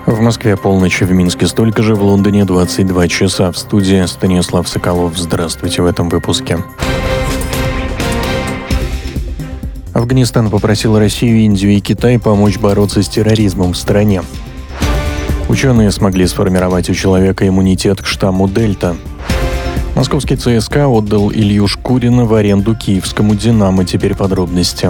В Москве полночь, в Минске столько же, в Лондоне 22 часа. В студии Станислав Соколов. Здравствуйте в этом выпуске. Афганистан попросил Россию, Индию и Китай помочь бороться с терроризмом в стране. Ученые смогли сформировать у человека иммунитет к штамму Дельта. Московский ЦСКА отдал Илью Шкурина в аренду киевскому «Динамо». Теперь подробности.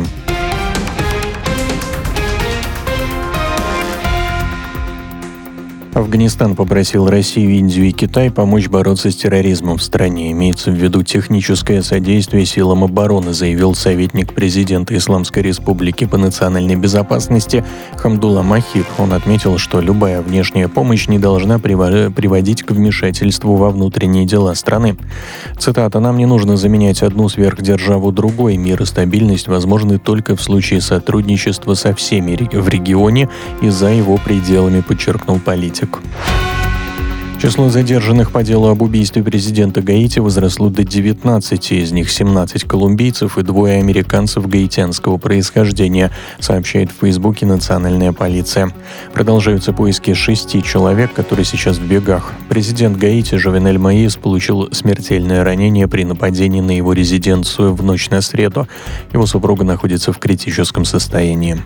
Афганистан попросил Россию, Индию и Китай помочь бороться с терроризмом в стране. Имеется в виду техническое содействие силам обороны, заявил советник президента Исламской Республики по национальной безопасности Хамдулла Махиб. Он отметил, что любая внешняя помощь не должна приводить к вмешательству во внутренние дела страны. Цитата: «Нам не нужно заменять одну сверхдержаву другой. Мир и стабильность возможны только в случае сотрудничества со всеми в регионе и за его пределами», подчеркнул политик. Число задержанных по делу об убийстве президента Гаити возросло до 19, из них 17 колумбийцев и 2 американцев гаитянского происхождения, сообщает в Фейсбуке национальная полиция. Продолжаются поиски 6 человек, которые сейчас в бегах. Президент Гаити Жовенель Моис получил смертельное ранение при нападении на его резиденцию в ночь на среду. Его супруга находится в критическом состоянии.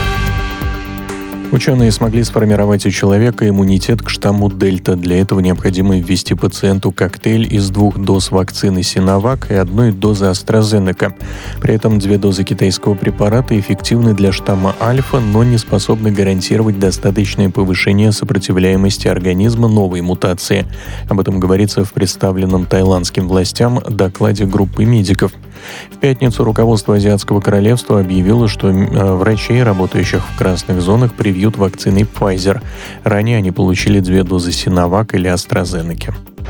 Ученые смогли сформировать у человека иммунитет к штамму Дельта. Для этого необходимо ввести пациенту коктейль из 2 доз вакцины Синовак и 1 дозы AstraZeneca. При этом 2 дозы китайского препарата эффективны для штамма Альфа, но не способны гарантировать достаточное повышение сопротивляемости организма новой мутации. Об этом говорится в представленном таиландским властям докладе группы медиков. В пятницу руководство Азиатского королевства объявило, что врачей, работающих в красных зонах, привьют вакциной Pfizer. Ранее они получили 2 дозы Синовак или AstraZeneca.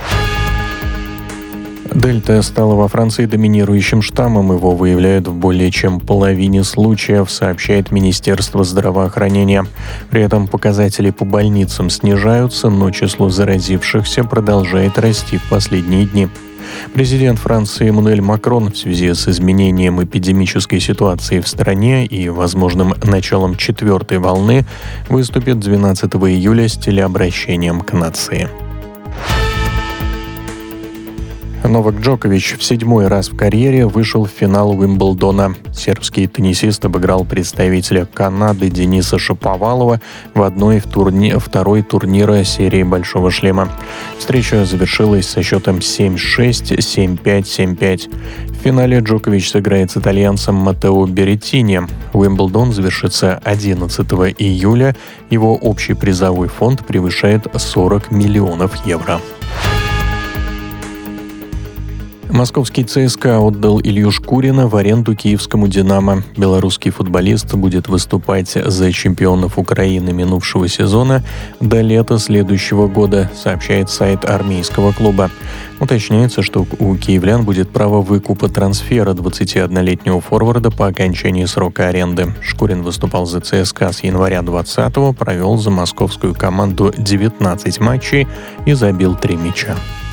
Дельта стала во Франции доминирующим штаммом. Его выявляют в более чем половине случаев, сообщает Министерство здравоохранения. При этом показатели по больницам снижаются, но число заразившихся продолжает расти в последние дни. Президент Франции Эммануэль Макрон в связи с изменением эпидемической ситуации в стране и возможным началом 4-й волны выступит 12 июля с телеобращением к нации. Новак Джокович в 7-й раз в карьере вышел в финал Уимблдона. Сербский теннисист обыграл представителя Канады Дениса Шаповалова в 1-2 турнира серии «Большого шлема». Встреча завершилась со счетом 7-6, 7-5, 7-5. В финале Джокович сыграет с итальянцем Маттео Береттини. Уимблдон завершится 11 июля. Его общий призовой фонд превышает 40 миллионов евро. Московский ЦСКА отдал Илью Шкурина в аренду киевскому «Динамо». Белорусский футболист будет выступать за чемпионов Украины минувшего сезона до лета следующего года, сообщает сайт армейского клуба. Уточняется, что у киевлян будет право выкупа трансфера 21-летнего форварда по окончании срока аренды. Шкурин выступал за ЦСКА с января 2020-го, провел за московскую команду 19 матчей и забил 3 мяча.